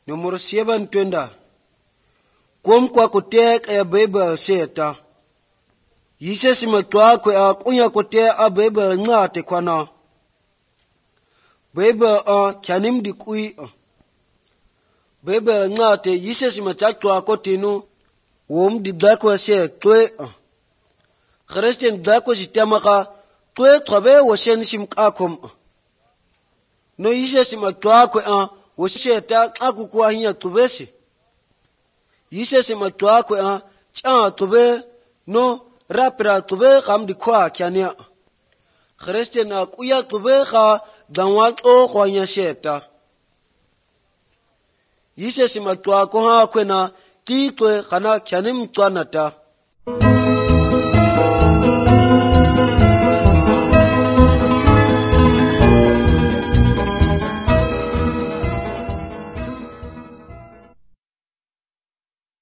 Numero 7 twenda. Kom kwa kutek ya Bible seta. Yise simatwa kwa kunya kutek a Bible ngate kwa na. Bible kyanim di kui. Bible ngate yise simatwa kwa tinu. Wom di dakwa se twe. Christian dakwa sitama ka twe trabe washen simkakom. No yise simatwa kwa washeta akukwa hinya tubesi. Yise simatwa kwa cha tube no rapra tube kam di kwa kyania. Christian akuya tube ka danwa o kwanya sheta. Yise simatwa kwa kwena kitwe kana kyanim twanata.